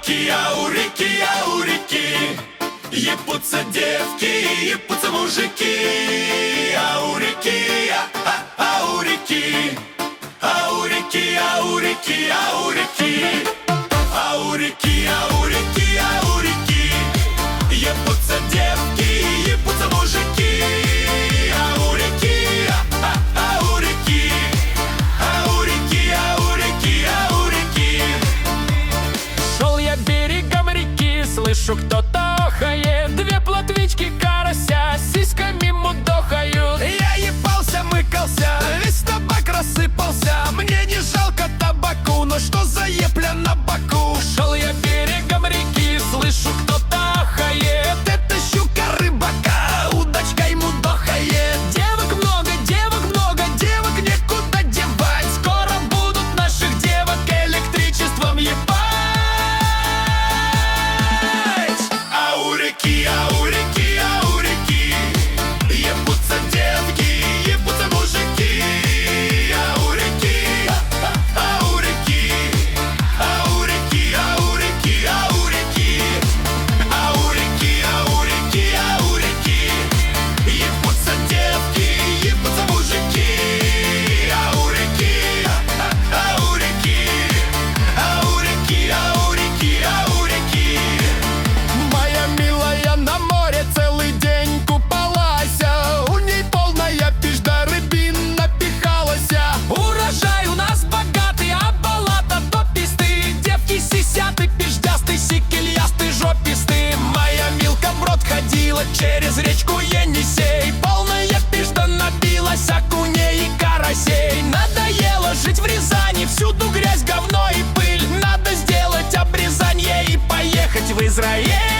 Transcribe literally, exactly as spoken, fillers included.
реки, а у реки, а у реки ебутся девки, ебутся мужики. А у реки, а, а, а у реки, а у реки, а у реки, а у реки, а у реки, а у реки, а у реки ебутся девки, ебутся мужики. А у реки, а, а, а у реки, а у реки, а у реки, а у реки. Шел я берегом реки, слышу, кто-то охает. Две плотвички карася сиськами мудохают. Я ебался, мыкался, весь табак рассыпался. Мне не жалко табаку, но что за епля на боку? Шел я берегом реки, слышу, кто-то охает. Это щука рыбака, удочка ему дохает. Девок много, девок много, Девок некуда девать, скоро будут наших девок электричеством ебать. А у реки, а у реки, а у реки ебутся девки, ебутся мужики. А у реки, а, а у реки, а у реки, а у реки, а у реки, а у реки, а у реки, а у реки ебутся девки, ебутся мужики. А у реки, а, а у реки, а у реки, а у реки, а у реки. моя милая на море целый день купалась. У ней полная пизда рыбин напихалась. Урожай у нас богатый, а болото топистый. Девки сисят и пиждясты, сикельясты, жописты. Моя Милка вброд ходила через речку Енисей. Полная пизда набилась окуней и карасей. Надоело жить в Рязани, всюду грязь, говно и пыль. Надо сделать обрезание и поехать в Израиль.